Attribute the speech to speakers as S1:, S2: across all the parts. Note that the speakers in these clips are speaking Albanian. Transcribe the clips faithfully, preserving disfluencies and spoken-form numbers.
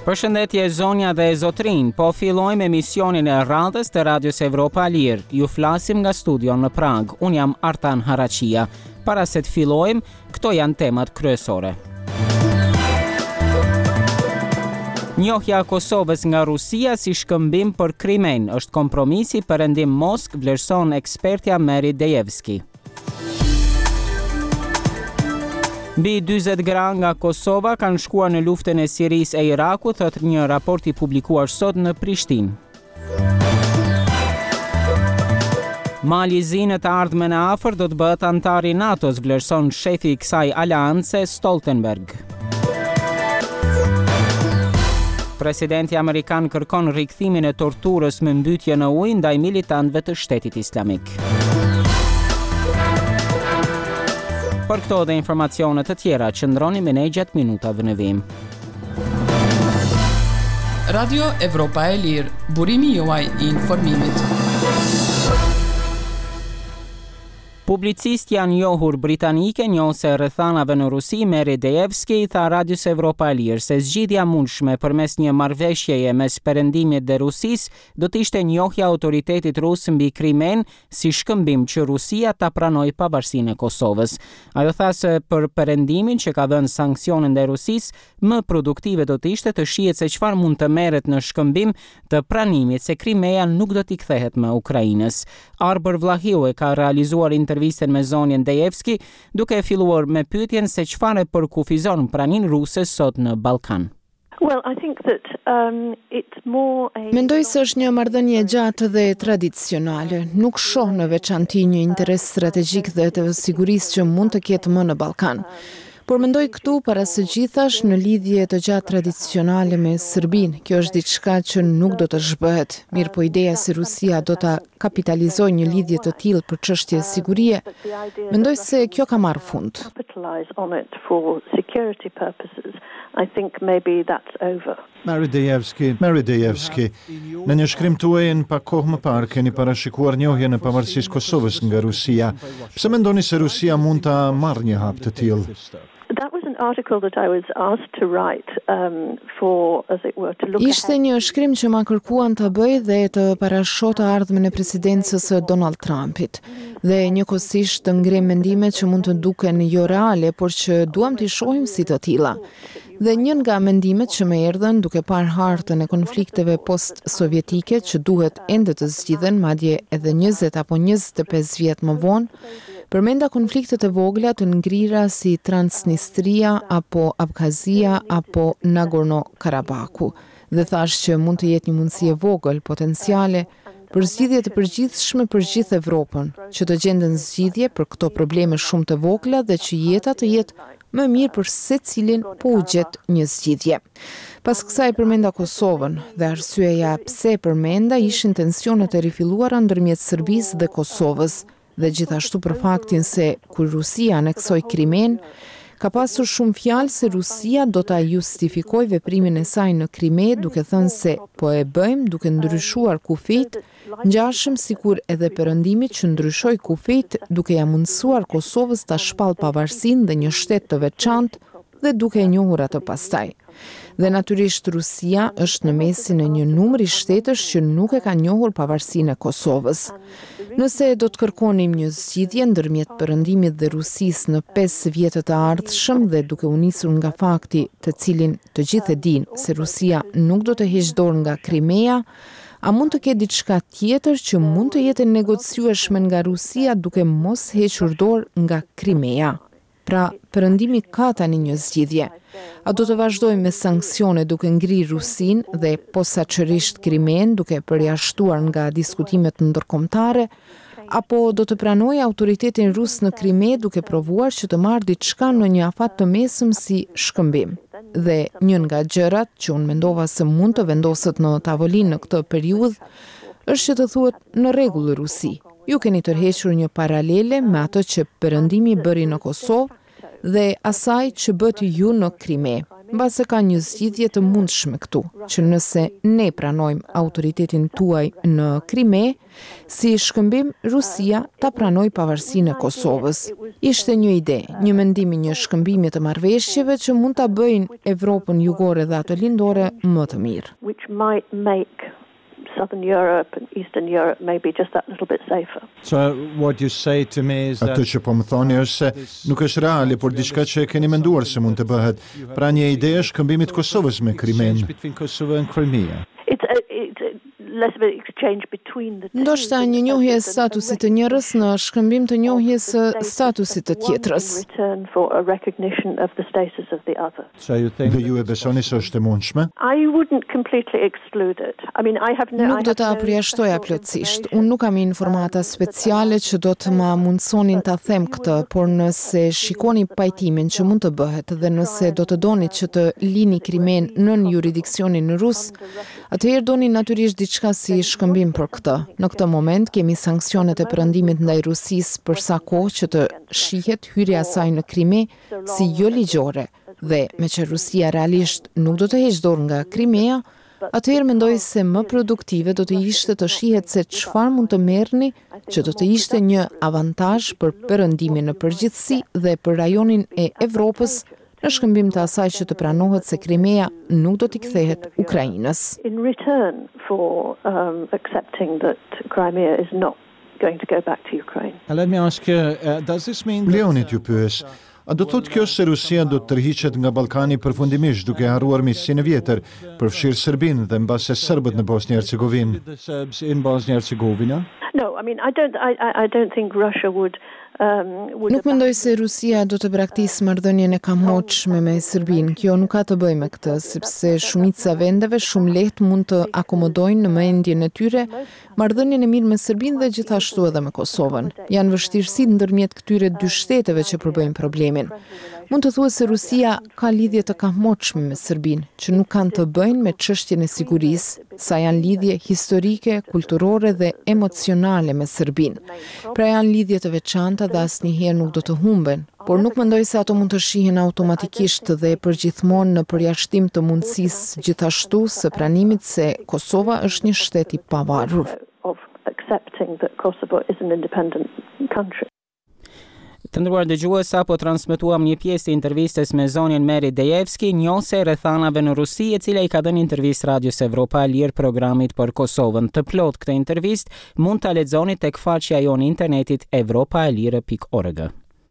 S1: Përshëndetje zonja dhe zotrin, po fillojmë emisionin e radhës të Radios Evropa Lirë. Ju flasim nga studion në Prag. Unë jam Artan Harachia. Para se të fillojmë, këto janë temat kryesore. Njohja e Kosovës nga Rusia si shkëmbim për Krimen është kompromisi perëndim Moskë, vlerëson ekspertja Meri Dejevski. Mbi dyzet gra nga Kosova kanë shkuar në luftën e Sirisë e Irakut, thotë një raport i publikuar sot në Prishtinë. Mali i Zi në të ardhmen e afër do të bëhet antar i NATO-s, vlerëson shefi i kësaj aleance Stoltenberg. Presidenti amerikan kërkon rikthimin e torturës me mbytje në ujë ndaj militantëve të Shtetit Islamik. Për këto dhe informacionet të tjera, qëndroni me ne gjatë minutave në vim.
S2: Radio Evropa e Lirë, burimi juaj i informimit.
S1: Publicist janë njohur britanike, njohëse rrethanave në Rusi, Meri Dejevski i tha Radios Evropa e Lirë se zgjidhja mundshme përmes një marrëveshjeje mes Perëndimit dhe Rusisë do të ishte njohja e autoritetit rus mbi Krimen si shkëmbim që Rusia ta pranojë pavarësinë e Kosovës. Ajo tha se për Perëndimin që ka dhënë sanksione ndaj Rusisë, më produktive do të ishte të shihet se çfarë mund të merret në shkëmbim të pranimit se Krimea nuk do t'i kthehet më Ukrainës. Arbër Vlahiu e ka realizuar intervistën me zonjën Dejevski, duke filluar me pyetjen se çfarë përkufizon praninë ruse sot në Ballkan.
S3: Well, I think that um, it's more a...
S4: Mendoj se është një marrëdhënie gjatë dhe tradicionale. Nuk shoh në veçanti një interes strategjik dhe të sigurisë që mund të ketë më në Ballkan. Por mendoj këtu para së gjithash në lidhje të gjatë tradicionale me Serbinë. Kjo është diçka që nuk do të zhbëhet. Mirë po ideja se Rusia do ta kapitalizojë një lidhje të tillë për çështje sigurie, mendoj se kjo ka marrë fund.
S3: I think maybe that's over.
S5: Meri Dejevski, Meri Dejevski, në një shkrim tuaj në pak kohë më parë keni parashikuar njohjen e pavarësisë Kosovës nga Rusia. Pse mendoni se Rusia mund ta marrë një hap të tillë?
S3: That was an article that I was asked to write um, for, as it were, to look ahead.
S4: Ishte një shkrim që ma kërkuan të bëj dhe të parashot të ardhmen e presidencës së Donald Trumpit. Dhe njëkohësisht të ngrem mendime që mund të duken jo reale, por që duam t'i shohim si të tilla. Dhe një nga mendimet që më erdhën duke parë hartën e konflikteve post-sovjetike që duhet ende të zgjidhen, madje edhe njëzet apo njëzet e pesë vjet më vonë, përmenda konfliktet e vogla të ngrira si Transnistria apo Abkhazia apo Nagorno-Karabaku. Dhe thash që mund të jetë një mundësi e vogël potenciale për zgjidhje të përgjithshme për gjithë Evropën, që të gjenden zgjidhje për këto probleme shumë të vogla dhe që jeta të jetë më mirë për secilin po u gjet një zgjidhje. Pas kësaj përmenda Kosovën dhe arsyeja pse përmenda ishin tensionet e rifilluara ndërmjet Serbisë dhe Kosovës, dhe gjithashtu për faktin se kur Rusia aneksoi Krimen, ka pasur shumë fjalë se Rusia do ta justifikojë veprimin e saj në Krime duke thënë se po e bëjmë duke ndryshuar kufijt, ngjashëm sikur edhe Perëndimi që ndryshoi kufijt duke ja mundësuar Kosovës ta shpallë pavarësinë dhe një shtet të veçantë dhe duke e njohur atë pastaj. Dhe natyrisht Rusia është në mesin e një numri shtetësh që nuk e ka njohur pavarësinë e Kosovës. Nëse do të kërkonim një zgjidhje ndërmjet Perëndimit dhe Rusisë në pesë vjetët të ardhshëm dhe duke u nisur nga fakti të cilin të gjithë e dinë se Rusia nuk do të heqë dorë nga Krimea, a mund të ketë diçka tjetër që mund të jetë negociueshme nga Rusia duke mos hequr dorë nga Krimea? Pra, Perëndimi ka tani një zgjidhje. A do të vazhdojmë me sanksione duke ngrirë Rusinë dhe posaçërisht Krimen duke përjashtuar nga diskutimet ndërkombëtare, apo do të pranojë autoritetin rus në Krime duke provuar që të marrë diçka në një afat të mesëm si shkëmbim. Dhe një nga gjërat që unë mendova se mund të vendoset në tavolinë në këtë periudhë është që të thuhet në rregull Rusi. Ju keni tërhequr një paralele me atë që Perëndimi bëri në Kosovë dhe asaj që bëti ju në Krime. mbase ka një zgjidhje të mundshme këtu, që nëse ne pranojmë autoritetin tuaj në Krime, si shkëmbim Rusia ta pranoj pavarësinë e Kosovës. Ishte një ide, një mendim i një shkëmbimi të marrëveshjeve që mund ta bëjnë Evropën jugore dhe ato lindore më të mirë.
S3: Which might make Southern Europe and Eastern Europe maybe just that little bit safer.
S5: So what you say to me is that atë që po më thoni është se nuk është reale, por diçka që e keni menduar se mund të bëhet. Pra një ide është shkëmbimit Kosovës me Krimen.
S3: It's a, it's a less of an exchange between the two.
S4: Ndoshta një njohje e statusit të njërës në shkëmbim të njohjes së statusit të tjetrës.
S3: Return for a recognition of the status of the other.
S5: Dhe ju e besoni se është e mundshme?
S3: I wouldn't completely exclude it. I mean, I have no
S4: Nuk do ta përjashtoja plotësisht. Unë nuk kam informata speciale që do të ma mundsonin ta them këtë, por nëse shikoni pajtimin që mund të bëhet dhe nëse do të doni që të lini Krimen nën jurisdiksionin rus, atëherë doni natyrisht diçka si shkëmbim për këtë. Në këtë moment kemi sanksionet e perëndimit ndaj Rusisë për sa kohë që të shihet hyrja e saj në Krime si jo ligjore dhe me që Rusia realisht nuk do të heqë dorë nga Krimea, atëherë mendoj se më produktive do të ishte të shihet se çfarë mund të merrni që do të ishte një avantazh për perëndimin në përgjithësi dhe për rajonin e Evropës, në shkëmbim të asaj që të pranohet se Krimea nuk do t'i kthehet Ukrainës.
S3: In return for um, accepting that Crimea is not going to go back to Ukraine.
S5: Let me ask you, uh, does this mean Leonid ju pyes, a do thotë kjo se Rusia do të tërhiqet nga Ballkani përfundimisht duke harruar miqësinë e vjetër, përfshirë Serbinë dhe mbase serbët në Bosnjë-Hercegovinë? In Bosnjë-Hercegovina?
S3: No, I mean I don't I I don't think Russia would
S4: Nuk mendoj se Rusia do të braktisë marrëdhënien e kamotshme me Serbinë. Kjo nuk ka të bëjë me këtë, sepse shumica vendeve shumë lehtë mund të akomodojnë në mendjen e tyre marrëdhënien e mirë me Serbinë dhe gjithashtu edhe me Kosovën. Janë vështirësitë ndërmjet këtyre dy shteteve që përbëjnë problemin. Mund të thuhet se Rusia ka lidhje të kamotshme me Serbinë, që nuk kanë të bëjnë me çështjen e sigurisë, sa janë lidhje historike, kulturore dhe emocionale me Serbinë. Pra janë lidhje të veçanta dhe asnjëherë nuk do të humben, por nuk mendoj se ato mund të shihen automatikisht dhe përgjithmonë në përjashtim të mundësisë gjithashtu së pranimit se Kosova është një shtet i pavarur.
S1: Të ndëruar dëgjues, sapo transmetuam një pjesë të intervistës me zonjën Meri Dejevski, njohëse e rrethanave në Rusi, e cila i ka dhënë intervistë Radios Evropa Lir programit për Kosovën. Të plot këtë intervistë mund ta lexoni tek faqja jonë e internetit evropa e lire pikë org.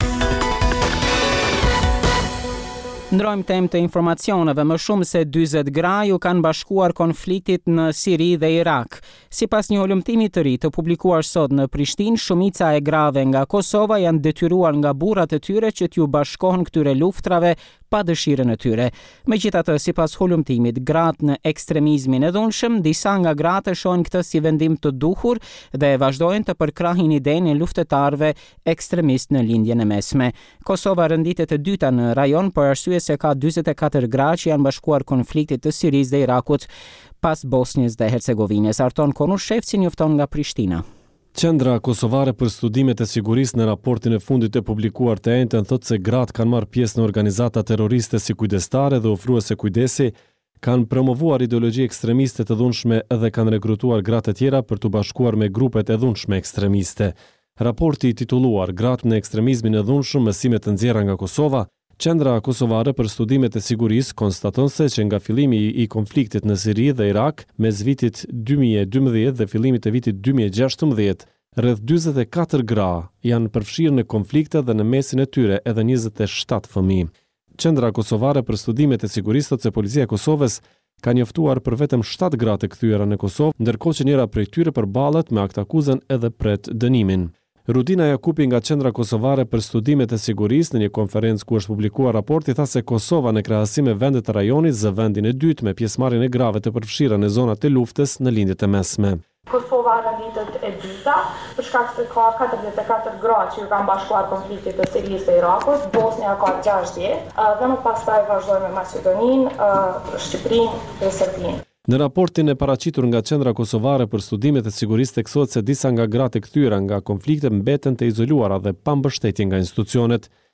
S1: Ndrojmë temë të informacioneve, më shumë se dyzet gra ju kanë bashkuar konfliktit në Siri dhe Irak. Sipas një hulumtimi të ri të publikuar sot në Prishtinë, shumica e grave nga Kosova janë detyruar nga burrat e tyre që t'ju bashkohen këtyre luftrave pa dëshirën e tyre. Megjithatë, sipas hulumtimit, gratë në ekstremizmin e dhunshëm, disa nga gratë shohin këtë si vendim të duhur dhe vazhdojnë të përkrahin idenë e luftetarëve ekstremist në lindjen e mesme. Kosova rënditet e dyta në rajon për arsye se ka dyzet e katër gra që janë bashkuar konfliktit të Sirisë dhe Irakut pas Bosnjës dhe Hercegovinës. Arton Konush Shefci njofton nga Prishtina.
S6: Qendra Kosovare për Studimet e Sigurisë në raportin e fundit e publikuar të enjtën thotë se gratë kanë marrë pjesë në organizata terroriste si kujdestare dhe ofruese kujdesi, kanë promovuar ideologji ekstremiste të dhunshme dhe kanë rekrutuar gratë të tjera për të bashkuar me grupet e dhunshme ekstremiste. Raporti i titulluar Gratë në ekstremizmin e dhunshëm, mësime të nxjerra nga Kosova, Qendra Kosovare për Studimet e Sigurisë konstaton se që nga fillimi i konfliktit në Siri dhe Irak, mes vitit dy mijë e dymbëdhjetë dhe fillimit të vitit dy mijë e gjashtëmbëdhjetë, rreth dyzet e katër gra janë përfshirë në konflikte dhe në mesin e tyre edhe njëzet e shtatë fëmijë. Qendra Kosovare për Studimet e Sigurisë thotë se policia e Kosovës ka njoftuar për vetëm shtatë gra të kthyer në Kosovë, ndërkohë që njëra prej tyre përballet me akt akuzën edhe pret dënimin. Rudina Jakupi nga Qendra Kosovare për Studimet e Sigurisë në një konferencë ku është publikuar raporti tha se Kosova në krahasim me vendet të rajonit zë vendin e dytë me pjesëmarrjen e grave të përfshira në zonat e luftës në lindjet e mesme.
S7: Kosova rënditet e dyta për shkak se ka katërdhjetë e katër gra që ju kanë bashkuar konfliktit të Sirisë dhe Irakut, Bosnia ka gjashtëdhjetë dhe më pastaj vazhdoi me Maqedoninë, Shqipërinë dhe Serbinë.
S6: Në raportin e paraqitur nga Qendra Kosovare për Studimet e Sigurisë teksohet se disa nga gratë e kthyera nga konflikte mbeten të izoluara dhe pa mbështetje nga institucionet.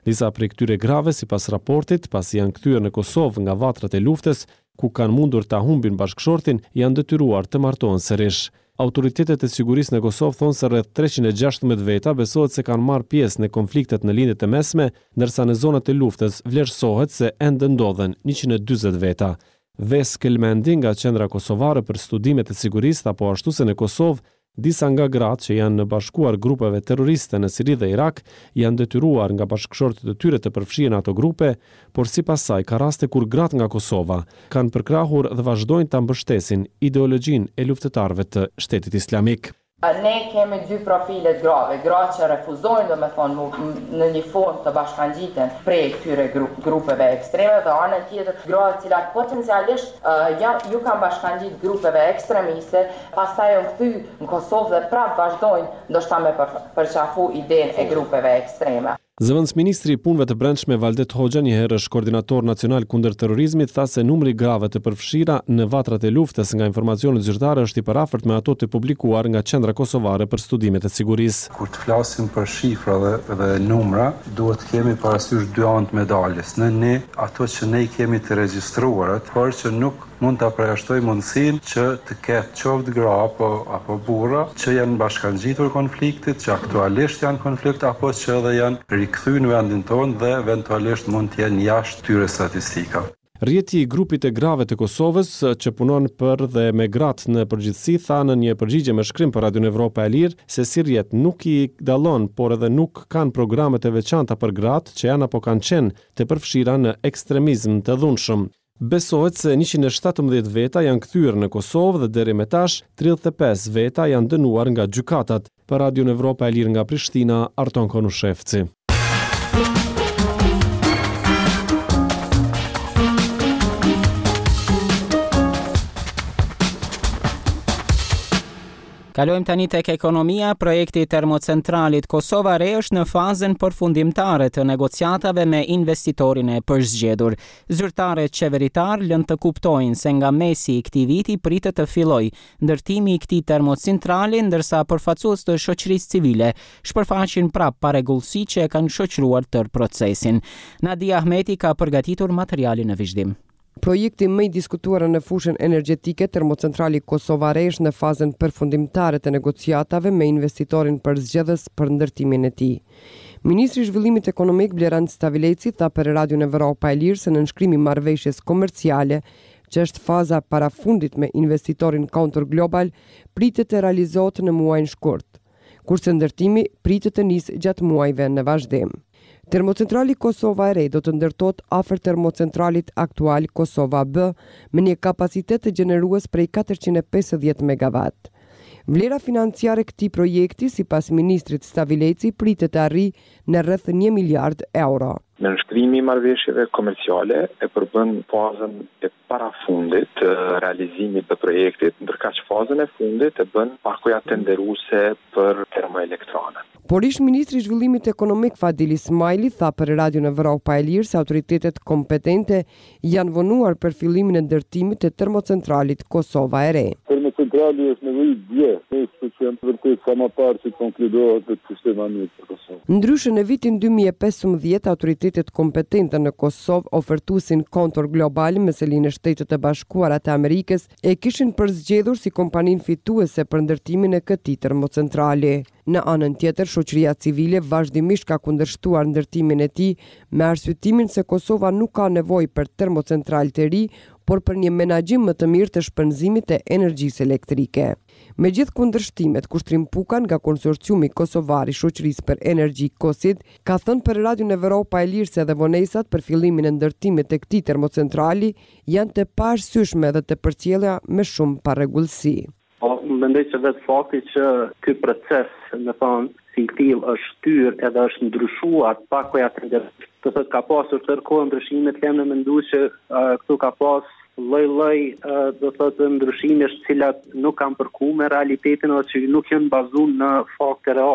S6: Disa prej këtyre grave, sipas raportit, pasi janë kthyer në Kosovë nga vatrat e luftës, ku kanë mundur ta humbin bashkëshortin, janë detyruar të martohen sërish. Autoritetet e sigurisë në Kosovë thonë se rreth treqind e gjashtëmbëdhjetë veta besohet se kanë marrë pjesë në konfliktet në lindjet e mesme, ndërsa në zonat e luftës vlerësohet se ende ndodhen njëqind e dyzet veta. Ves Kelmendi nga Qendra Kosovare për Studimet e Sigurisë tha po ashtu se në Kosovë disa nga gratë që janë në bashkuar grupeve terroriste në Siri dhe Irak janë detyruar nga bashkëshortët e tyre të përfshihen ato grupe, por sipas saj ka raste kur gratë nga Kosova kanë përkrahur dhe vazhdojnë ta mbështesin ideologjinë e luftëtarëve të Shtetit Islamik.
S8: Ne kemi dy profile grave, gra që refuzojnë do me thonë në një formë të bashkangjiten prej këtyre gru, grupeve ekstreme dhe anën tjetër gra të cilat potencialisht uh, ja, ju kanë bashkangjit grupeve ekstremiste, pastaj janë kthy në Kosovë dhe prapë vazhdojnë ndoshta me për, përqafu idenë e grupeve ekstreme.
S6: Zëvendësministri i Punëve të Brendshme Valdet Hoxha, një herë koordinator nacional kundër terrorizmit, tha se numri grave të përfshira në vatrat e luftës nga informacionet zyrtare është i parafort me ato të publikuar nga Qendra Kosovare për Studimet e Sigurisë.
S9: Kur të flasim për shifra dhe, dhe numra, duhet kemi parasysh dy anë të medaljes. Në ne, ato që ne kemi të regjistruarat, por që nuk mund të përjashtoj mundësin që të ketë qoftë gra apo, apo burra që janë bashkangjitur konfliktit, që aktualisht janë konflikt, apo që edhe janë rikthyer në vendin tonë dhe eventualisht mund të jenë jashtë këtyre statistika.
S6: Rjeti i grupit e grave të Kosovës që punon për dhe me gratë në përgjithësi tha në një përgjigje me shkrim për Radion Evropa e Lirë se si rjet nuk i dallon, por edhe nuk kanë programet e veçanta për gratë që janë apo kanë qenë të përfshira në ekstremizëm të dhunshëm. Besohet se njëqind e shtatëmbëdhjetë veta janë kthyer në Kosovë dhe deri më tash tridhjetë e pesë veta janë dënuar nga gjykatat. Për Radion Evropa e Lirë nga Prishtina, Arton Konushevci.
S1: Kalojmë tani tek ekonomia. Projekti termocentralit Kosova Re është në fazën përfundimtare të negociatave me investitorin e përzgjedhur. Zyrtarët qeveritar lënë të kuptojnë se nga mesi i këtij viti pritet të fillojë ndërtimi i këtij termocentrali, ndërsa përfaqësues të shoqërisë civile shpërfaqin prap parregullsi që e kanë shoqëruar tër procesin. Nadia Ahmeti ka përgatitur materialin në vazhdim.
S10: Projekti më i diskutuar në fushën energjetike, termocentrali Kosova Re është në fazën përfundimtare të negociatave me investitorin përzgjedhës për ndërtimin e tij. Ministri i Zhvillimit Ekonomik Blerand Stavileci tha për Radion Evropa e Lirë se në nënshkrimi i marrëveshjes komerciale, që është faza parafundit me investitorin Counter Global, pritet të realizohet në muajin shkurt, kurse ndërtimi pritet të nisë gjatë muajve në vazhdim. Termocentrali Kosova e Re do të ndërtohet afër termocentralit aktual Kosova B me një kapacitet të gjenerues prej katërqind e pesëdhjetë megawatt. Vlera financiare e këtij projekti, sipas ministrit Stavileci, pritet të arrijë në rreth një miliard euro.
S11: Nënshkrimi i marrëveshjeve komerciale e përbën fazën e parafundit të realizimit të projektit, ndërkaq fazën e fundit e bën paguja tenderuese për termoelektrane.
S10: Por ish ministri i Zhvillimit Ekonomik Fadil Ismaili tha për Radion Evropa e Lirë se autoritetet kompetente janë vonuar për fillimin e ndërtimit të termocentralit Kosova e Re.
S12: Termocentrali është nevojë dje, është që vërtet sa më parë që konkludohet të sistemi i Kosovës.
S10: Ndryshe në vitin dy mijë e pesëmbëdhjetë autoritetet kompetente në Kosovë ofertuesin Counter Global me selinë e Shtetet e Bashkuara të Amerikës e kishin përzgjedhur si kompaninë fituese për ndërtimin e këtij termocentrali. Në anën tjetër, shoqëria civile vazhdimisht ka kundërshtuar ndërtimin e tij me arsyetimin se Kosova nuk ka nevojë për termocentral të ri, por për një menaxhim më të mirë të shpenzimit të energjisë elektrike. Me gjithë kundërshtimet, Kushtrim Pukan nga konsorciumi kosovar i shoqërisë për energji KOSID ka thënë për Radion Evropa e Lirë se edhe vonesat për fillimin e ndërtimit të këtij termocentrali janë të paarsyeshme dhe të përcjella me shumë parregullsi.
S13: Po, mendoj se vetë fakti që ky proces, me thonë, si tillë është shtyr edhe është ndryshuar pakoja tenderuese. Të thotë ka pasur tërkohë ndryshime, të kemë menduar që uh, këtu ka pas lloj-lloj uh, do thotë ndryshimesh të cilat nuk kanë përku me realitetin ose që nuk janë bazuar në fakte reale.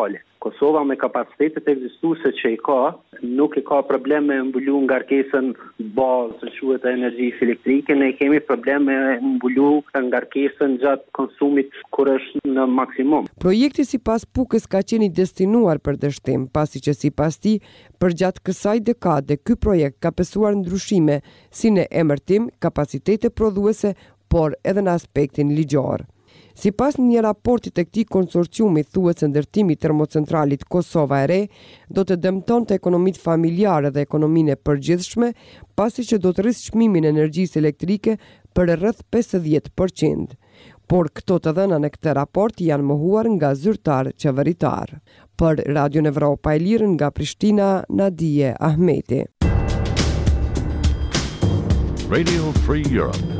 S13: Kosova me kapacitetet ekzistuese që i ka, nuk i ka probleme mbulu ngarkesën bazë që quhet e energjisë elektrike, ne kemi probleme mbulu ngarkesën gjatë konsumit kur është në maksimum.
S10: Projekti sipas Pukës ka qenë i destinuar për dështim, pasi që sipas tij, përgjatë kësaj dekade ky projekt ka pësuar ndryshime si në emërtim, kapacitete prodhuese, por edhe në aspektin ligjor. Si pas një raportit e këtij konsorciumi thuhet se ndërtimi i termocentralit Kosova e Re do të dëmtonte ekonomitë familjare dhe ekonominë e përgjithshme, pasi që do të rrisë çmimin e energjisë elektrike për rreth pesëdhjetë përqind. Por këto të dhëna në këtë raport janë mohuar nga zyrtar qeveritar. Për Radion Evropa e Lirë nga Prishtina, Nadije Ahmeti.
S14: Radio Free Europe.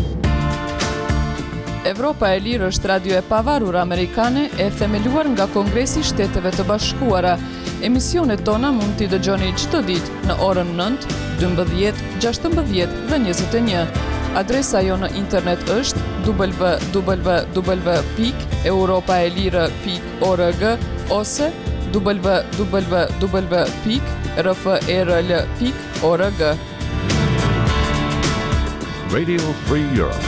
S2: Evropa e Lirë është radio e pavarur amerikane e themeluar nga Kongresi i Shteteve të Bashkuara. Emisionet tona mund t'i dëgjoni çdo ditë në orën nëntë, dymbëdhjetë, gjashtëmbëdhjetë dhe njëzet e një. Adresa jo në internet është w w w pikë europaelire pikë org ose w w w pikë r f e r l pikë org.
S14: Radio Free Europe.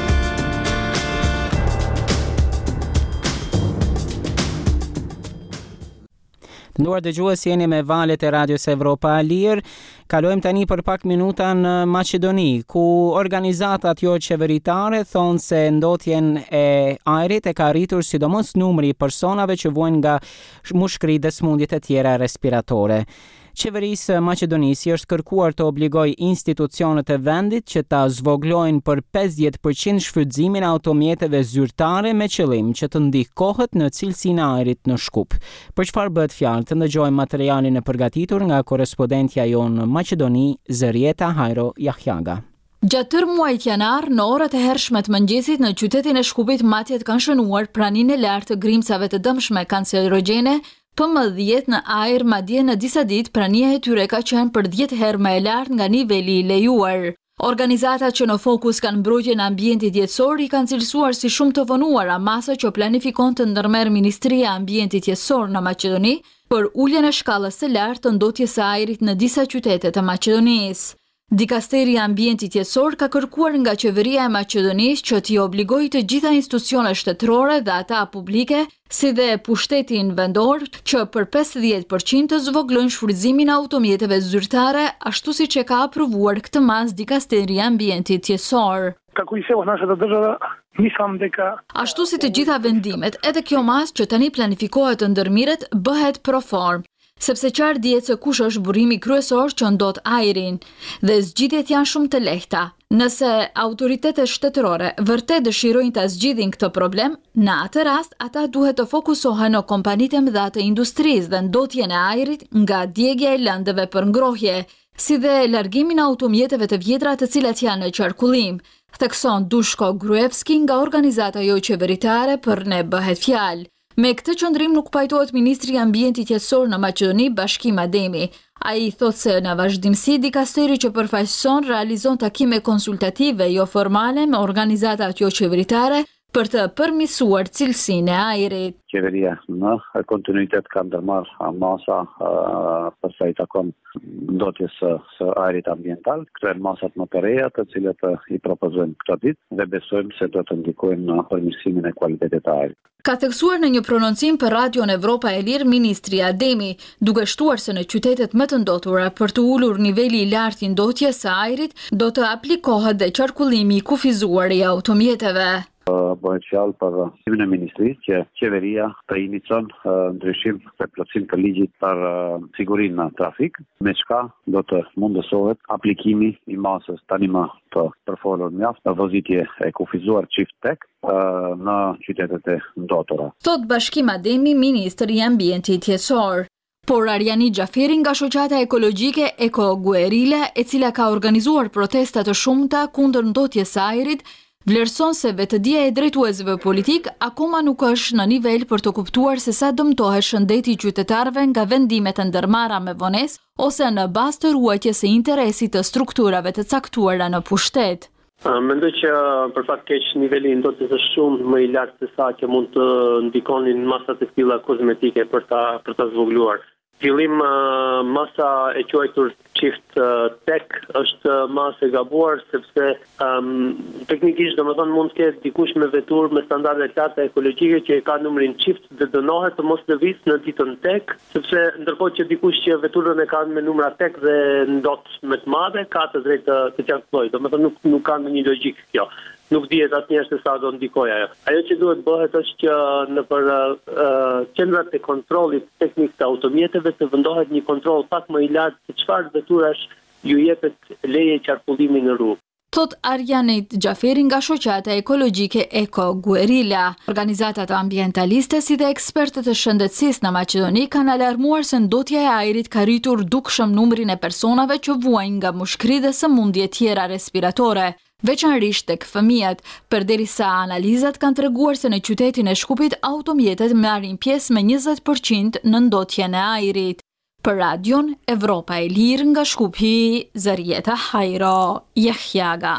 S1: Të nduar dëgjues, jeni me valët e Radios Evropa e Lirë. Kalojmë tani për pak minuta në Maqedoni, ku organizatat jo qeveritare thonë se ndotjen e ajrit e ka rritur sidomos numri i personave që vojnë nga mushkëri dhe smundjet e tjera respiratore. Qeverisë Maqedonisë është kërkuar të obligoj institucionet e vendit që ta zvoglojnë për pesëdhjetë përqind shfrytëzimin e automjeteve zyrtare me qëllim që të ndihkohet në cilësinë e ajrit në Shkup. Për çfarë bëhet fjalë, të ndëgjojmë materialin e përgatitur nga korrespondentja jonë në Maqedoni, Zërieta Hajro Jahjaga.
S15: Gjatë tërë muajit janar, në orat e hershme të mëngjesit në qytetin e Shkupit, matjet kanë shënuar praninë e lartë të grimcave të dëmshme kancerogjene, P M dhjetë në ajër, madje në disa ditë prania e tyre ka qenë për dhjetë herë më e lartë nga niveli i lejuar. Organizatat që në fokus kanë mbrojtjen e ambientit jetësor i kanë cilësuar si shumë të vonuara masa që planifikon të ndërmerr Ministria e Ambientit Jetësor në Maqedoni për uljen e shkallës së lartë të ndotjes së ajrit në disa qytete të Maqedonisë. Dikasteri i Ambientit Jetësor ka kërkuar nga qeveria e Maqedonisë që t'i obligojë të gjitha institucionet shtetërore dhe ata publike, si dhe pushtetin vendor, që për pesëdhjetë përqind të zvoglojnë shfrytëzimin e automjeteve zyrtare, ashtu siç e ka aprovuar këtë mas Dikasteri i Ambientit Jetësor. Ashtu si të gjitha vendimet, edhe kjo mas që tani planifikohet të ndërmiret bëhet pro form, sepse qartë dihet se kush është burimi kryesor që ndot ajrin, dhe zgjidhjet janë shumë të lehta. Nëse autoritetet shtetërore vërtet dëshirojnë ta zgjidhin këtë problem, në atë rast ata duhet të fokusohen në kompanitë e mëdha të industrisë dhe ndotjen e ajrit nga djegja e lëndëve për ngrohje, si dhe largimin e automjeteve të vjetra të cilat janë në qarkullim, thekson Dushko Gruevski nga organizata jo qeveritare Për ne bëhet fjalë. Me këtë qëndrim nuk pajtohet Ministri i Ambientit Jetësor në Maqedoni, Bashkim Ademi. Ai thotë se në vazhdimsi dikasteri që përfaqëson realizon takime konsultative jo formale me organizatat jo qeveritare për të përmirësuar cilësinë e ajrit.
S16: Qeveria në kontinuitet ka ndërmarrë masa për sa i takon ndotjes së ajrit ambiental. Këto janë masat më të reja të cilët i propozojmë këtë ditë dhe besojmë se do të ndikojnë në përmirësimin e cilësisë të ajrit.
S15: Ka theksuar në një prononcim për Radion Evropa e Lirë Ministri Ademi, duke shtuar se në qytetet më të ndotura për të ulur niveli i lartë i ndotjes së ajrit, do të aplikohet dhe qarkullimi i kufizuar i automjeteve.
S16: Bëhet fjalë për ndërtimin e ministrisë që qeveria të inicion ndryshim dhe plotësim të ligjit për sigurinë në trafik, me çka do të mundësohet aplikimi i masës tani më të përfolur mjaft në vozitje e kufizuar çift tek në qytetet e ndotura.
S15: Thot Bashkim Ademi, ministri i Ambientit Jetësor. Por Arjani Xhaferi nga shoqata ekologjike Eko Guerilla, e cila ka organizuar protesta të shumta kundër ndotjes së ajrit, vlerëson se vetëdia e drejtuesve politik akoma nuk është në nivel për të kuptuar se sa dëmtohet shëndeti i qytetarëve nga vendimet e ndërmarra me vonesë ose në bazë të ruajtjes së interesit të strukturave të caktuara në pushtet.
S13: Mendoj që për fakt keq niveli i ndotjes është shumë më i lartë se sa që mund të ndikonin masat e tilla kozmetike për ta për ta zvogëluar. Fillim masa e quajtur çift tek është masë e gabuar sepse um, teknikisht domethënë mund të ketë dikush me veturë me standarde të larta ekologjike që ka numrin çift dhe dënohet të mos lëviz në ditën tek, sepse ndërkohë që dikush që veturën e ka me numra tek dhe ndot me të madhe ka të drejtë të, të qarkullojë. Domethënë nuk nuk ka ndonjë logjik kjo. Nuk dihet asnjëherë se sa do ndikojë ajo. Ajo që duhet bëhet është që në për uh, qendrat e kontrollit teknik të automjeteve të vendohet një kontroll pak më i lartë se çfarë veturash ju jepet leje qarkullimi në rrugë.
S15: Thot Arjanit Gjaferi nga shoqata ekologjike Eko Guerilla. Organizatat ambientaliste si dhe ekspertët e shëndetësisë në Maqedoni kanë alarmuar se ndotja e ajrit ka rritur dukshëm numrin e personave që vuajnë nga mushkri dhe sëmundje tjera respiratore, veçanërisht tek fëmijët, përderisa analizat kanë treguar se në qytetin e Shkupit automjetet marrin pjesë me njëzet përqind në ndotjen e ajrit. Për radion Evropa e Lirë nga Shkupi, Zarieta Hajro, Jehjaga.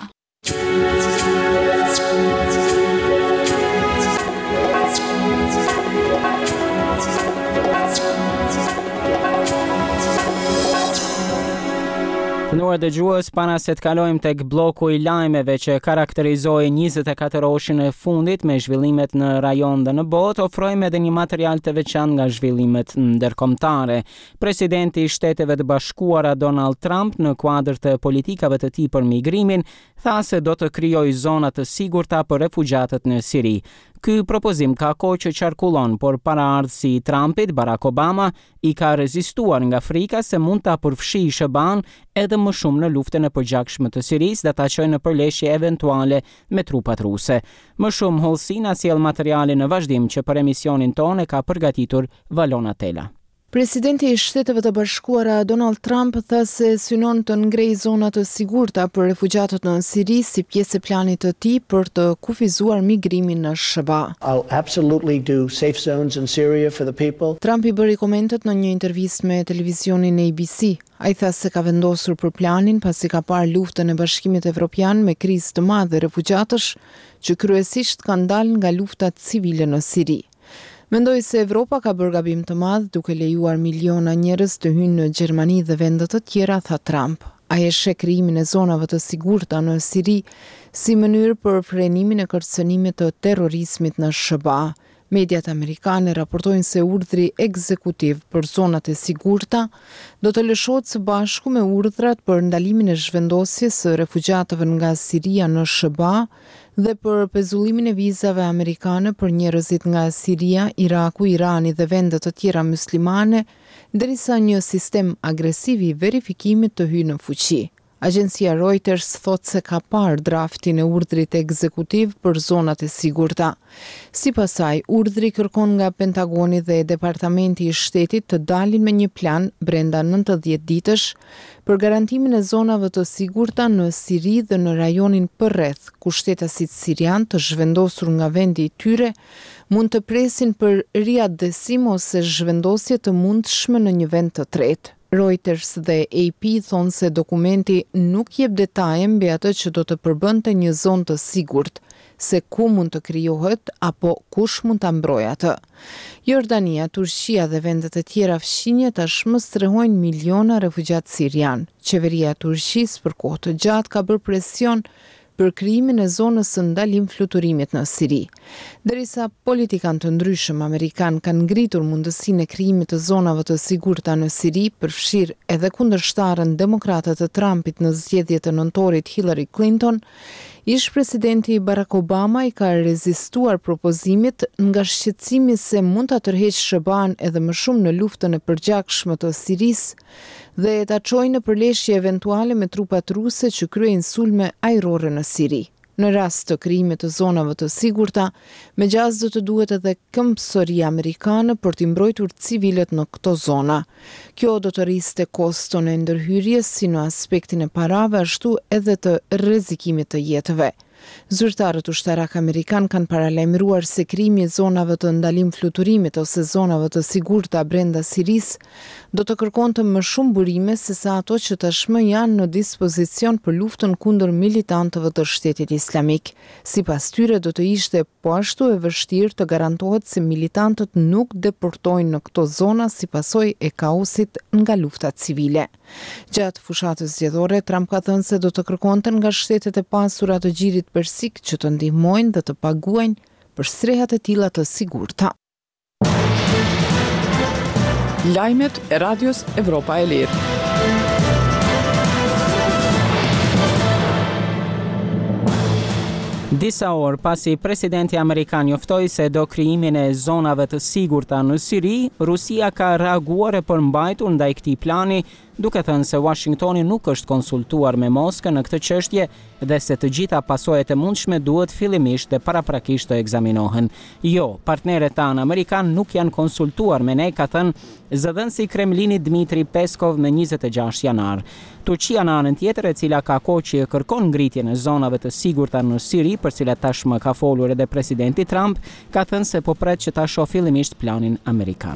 S1: Të nderuar dëgjues, para se të kalojmë tek bloku i lajmeve që karakterizoi njëzet e katër orëshin e fundit me zhvillimet në rajon dhe në botë, ofrojmë edhe një material të veçantë nga zhvillimet ndërkombëtare. Presidenti i Shteteve të Bashkuara Donald Trump në kuadër të politikave të tij për migrimin, tha se do të krijojë zona të sigurta për refugjatët në Siri. Ky propozim ka kohë që qarkullon, por paraardhësi i Trumpit, Barack Obama, i ka rezistuar nga frika se mund ta përfshijë S B A-n edhe më shumë në luftën e përgjakshme të Sirisë dhe ta çojë në përleshje eventuale me trupat ruse. Më shumë hollësi na sjell materiali në vazhdim që për emisionin tonë ka përgatitur Valona Tela.
S4: Presidenti i Shteteve të Bashkuara Donald Trump tha se synon të ngrejë zona të sigurta për refugjatët në Siri si pjesë e planit të tij për të kufizuar migrimin në S B A.
S17: I'll absolutely do safe zones in Syria for the people.
S4: Trump i bëri komentet në një intervistë me televizionin A B C. Ai tha se ka vendosur për planin pasi ka parë luftën e Bashkimit Evropian me krizë të madhe refugjatësh që kryesisht kanë dalë nga luftat civile në Siri. Mendoj se Evropa ka bërë gabim të madh duke lejuar miliona njerëz të hyjnë në Gjermani dhe vende të tjera, tha Trump. Ai e sheh krijimin e zonave të sigurta në Siri si mënyrë për frenimin e kërcënimit të terrorizmit në S B A. Mediat amerikane raportojnë se urdhri ekzekutiv për zonat e sigurta do të lëshohet së bashku me urdhrat për ndalimin e zhvendosjes së refugjatëve nga Siria në S B A dhe për pezullimin e vizave amerikane për njerëzit nga Siria, Iraku, Irani dhe vende të tjera muslimane, derisa një sistem agresiv i verifikimit të hyjë në fuqi. Agjencia Reuters thot se ka parë draftin e urdhrit ekzekutiv për zonat e sigurta. Sipas saj, urdhri kërkon nga Pentagoni dhe Departamenti i Shtetit të dalin me një plan brenda nëntëdhjetë ditësh për garantimin e zonave të sigurta në Siri dhe në rajonin përreth, ku shtetasit sirian të zhvendosur nga vendi i tyre mund të presin për riadesim ose zhvendosje të mundshme në një vend të tretë. Reuters dhe A P thonë se dokumenti nuk jep detaje mbi atë që do të përbënte një zonë të sigurt, se ku mund të krijohet apo kush mund ta mbrojë atë. Jordania, Turqia dhe vendet e tjera fshinje tashmë strehojnë miliona refugjat sirian. Qeveria e Turqisë për kohë të gjatë ka bërë presion për krijimin e zonës së ndalim fluturimit në Siri. Derisa politikanë të ndryshëm amerikan kanë ngritur mundësinë e krijimit të zonave të sigurta në Siri, përfshirë edhe kundërshtarën demokratët të Trumpit në zgjedhjet e nëntorit Hillary Clinton, ish presidenti Barack Obama i ka rezistuar propozimit nga shqetësimi se mund ta tërheqë S B A-n edhe më shumë në luftën e përgjakshme të Sirisë dhe ta çojë në përleshje eventuale me trupat ruse që kryejnë sulme ajrore në Siri. Në rast të krijimit të zonave të sigurta, megjithëse do të duhet edhe këmbësori amerikane për t'i mbrojtur civilët në këto zona. Kjo do të rriste koston e ndërhyrjes si në aspektin e parave ashtu edhe të rrezikimit të jetëve. Zyrtarët ushtarak amerikan kanë paralajmëruar se krimi i zonave të ndalim fluturimit ose zonave të sigurta brenda Sirisë do të kërkonte më shumë burime se sa ato që tashmë janë në dispozicion për luftën kundër militantëve të Shtetit Islamik. Sipas tyre do të ishte po ashtu e vështirë të garantohet se militantët nuk deportojnë në këto zona si pasojë e kaosit nga lufta civile. Gjatë fushatës zgjedhore, Trump ka thënë se do të kërkonte nga shtetet e pasura të Gjirit Persik që të ndihmojnë dhe të paguajnë për strehat e tilla të sigurta.
S2: Lajmet e Radios Evropa e Lirë.
S1: Disa orë pasi presidenti amerikan njoftoi se do krijimin e zonave të sigurta në Siri, Rusia ka reaguar e përmbajtur ndaj këtij plani, duke thënë se Washingtoni nuk është konsultuar me Moskën në këtë çështje dhe se të gjitha pasojat e mundshme duhet fillimisht dhe paraprakisht të ekzaminohen. Jo, partnerët tanë amerikan nuk janë konsultuar me ne, ka thënë zëdhënësi i Kremlinit Dmitri Peskov me njëzet e gjashtë janar. Turqia në anën tjetër, e cila ka kohë që kërkon ngritjen e zonave të sigurta në Siri, për cilat tashmë ka folur edhe presidenti Trump, ka thënë se po pret që ta shohë fillimisht planin amerikan.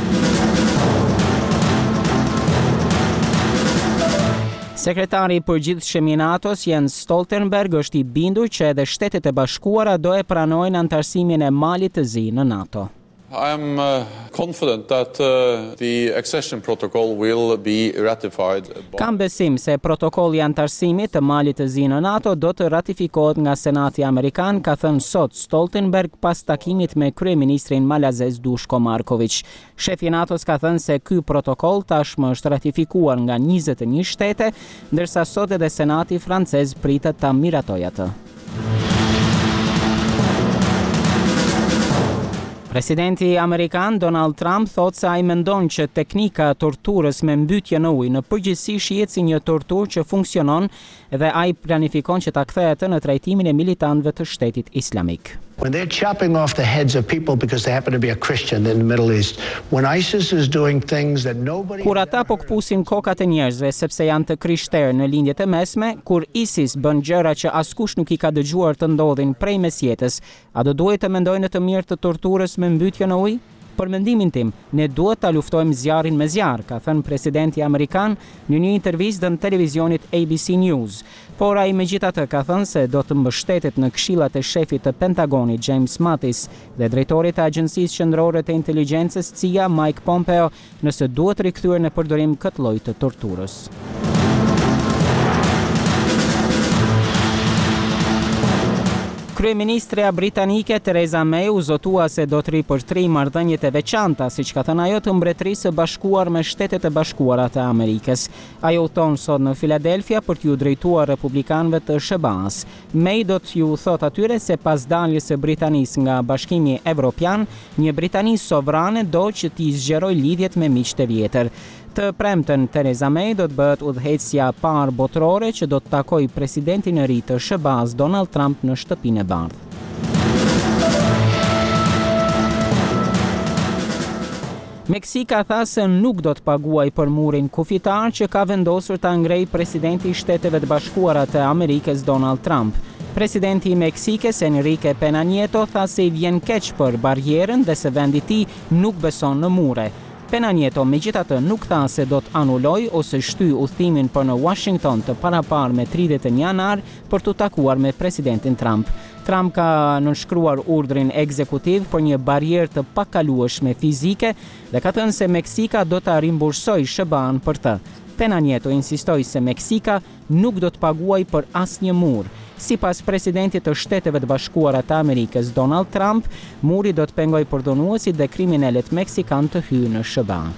S1: Sekretari i përgjithshëm i NATO-s Jens Stoltenberg është i bindur që edhe Shtetet e Bashkuara do e pranojnë antarësimin e Malit të Zi në NATO.
S18: I am uh, confident that uh, the accession protocol will be ratified.
S1: Kam besim se protokolli i antarësimit të Malit të Zi në NATO do të ratifikohet nga Senati Amerikan, ka thënë sot Stoltenberg pas takimit me kryeministrin malazez Dushko Marković. Shefi i NATO-s ka thënë se ky protokoll tashmë është ratifikuar nga njëzet e një shtete, ndërsa sot edhe Senati francez pritet ta miratojë atë. Presidenti amerikan Donald Trump thot se ai mendon që teknika e torturës me mbytje në ujë në përgjithësi shihet si një torturë që funksionon dhe ai planifikon që ta kthejë atë në trajtimin e militantëve të Shtetit Islamik.
S17: When they're chopping off the heads of people because they happen to be a Christian in the Middle East, when ISIS is doing things that nobody...
S1: Kur ata po kpusin kokat e njerëzve sepse janë të krishterë në lindjet e mesme, kur ISIS bën gjëra që askush nuk i ka dëgjuar të ndodhin prej mesjetës, a do duhet të mendojnë të mirë të torturës me mbytje në ujë? Për mendimin tim, ne duhet ta luftojmë zjarrin me zjarr, ka thënë presidenti amerikan në një intervistë në televizionit A B C News. Por ai megjithatë ka thënë se do të mbështetet në këshillat e shefit të Pentagonit James Mattis dhe drejtorit të Agjencisë Qendrore të Inteligjencës C I A Mike Pompeo nëse duhet rikthyer në përdorim këtë lloj të torturës. Kryeministrja britanike Theresa May u zotua se do të ripërtri marrëdhëniet e veçanta, siç ka thënë ajo, të Mbretërisë së Bashkuar me Shtetet e Bashkuara të Amerikës. Ajo udhton sot në Filadelfia për t'ju drejtuar republikanëve të S B A-s. May do t'ju thot atyre se pas daljes së Britanisë nga Bashkimi Evropian, një Britani sovrane do që t'i zgjerojë lidhjet me miqtë e vjetër. Të premten, Theresa May do të bëhet udhëheqësja parë botërore që do të takojë presidentin e ri të S B A-s Donald Trump në Shtëpinë e Bardhë. Meksika tha se nuk do të paguajë për murin kufitar që ka vendosur ta ngrejë presidenti i Shteteve të Bashkuara të Amerikës Donald Trump. Presidenti i Meksikës Enrique Pena Nieto tha se i vjen keq për barrierën dhe se vendi i tij nuk beson në mure. Pena Nieto megjithatë nuk tha se do të anuloj ose shtyj udhëtimin për në Washington të paraparë me tridhjetë e një janar për të takuar me presidentin Trump. Trump ka nënshkruar urdhrin ekzekutiv për një barrierë të pakalueshme fizike dhe ka thënë se Meksika do ta rimbursojë S B A-n për të. Pena Nieto insistoi se Meksika nuk do të paguajë për asnjë mur. Sipas presidentit të Shteteve të Bashkuara të Amerikës Donald Trump, muri do të pengojë përdonuesit dhe kriminalët meksikan të hyjnë në S B A.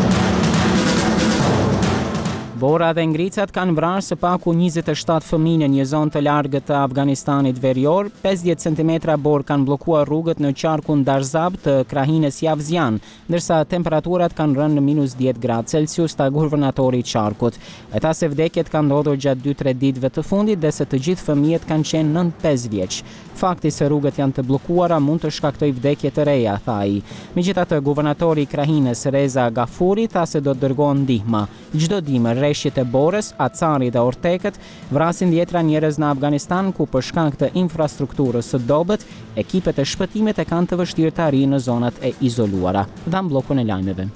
S1: Bora dhe ngricat kanë vrarë së paku njëzet e shtatë fëmijë në një zonë të largët të Afganistanit verior, pesëdhjetë centimetra borë kanë bllokuar rrugët në qarkun Darzab të krahinës Javzian, ndërsa temperaturat kanë rënë në minus dhjetë gradë Celsius, ta guvernatori i qarkut. Ata se vdekjet kanë ndodhur gjatë dy tre ditëve të fundit dhe se të gjithë fëmijët kanë qenë nën pesë vjeç. Fakti se rrugët janë të bllokuara mund të shkaktojë vdekje të reja, tha ai. Megjithatë, guvernatori i krahinës Reza Gafuri tha se do të dërgojë ndihmë. Çdo dimër Marrëveshjet e Borës, Acari dhe Ortekët vrasin dhjetra njerëz në Afganistan ku për shkak të infrastrukturës së dobët, ekipet e shpëtimit e kanë të vështirë të arrijnë në zonat e izoluara. Dham bllokun e lajmeve.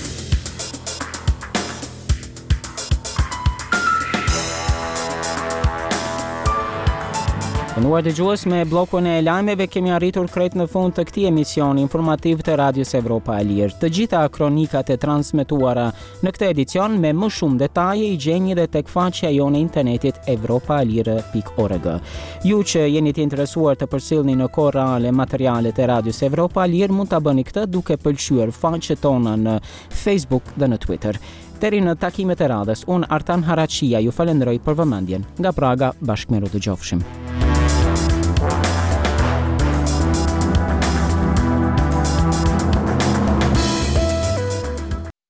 S1: Nuar dëgjues, me bllokun e lajmeve kemi arritur krejt në fund të këtij emisioni informativ të Radios Evropa e Lirë. Të gjitha kronikat e transmetuara në këtë edicion me më shumë detaje i gjeni edhe tek faqja jone e internetit evropalire pikë org. Ju që jeni të interesuar të përcjellni në kohë reale materialet e Radios Evropa e Lirë mund ta bëni këtë duke pëlqyer faqet tona në Facebook dhe në Twitter. Deri në takimet e radhës, unë Artan Harachia ju falenderoj për vëmendjen. Nga Praga, bashkë me ru dëgjofshim.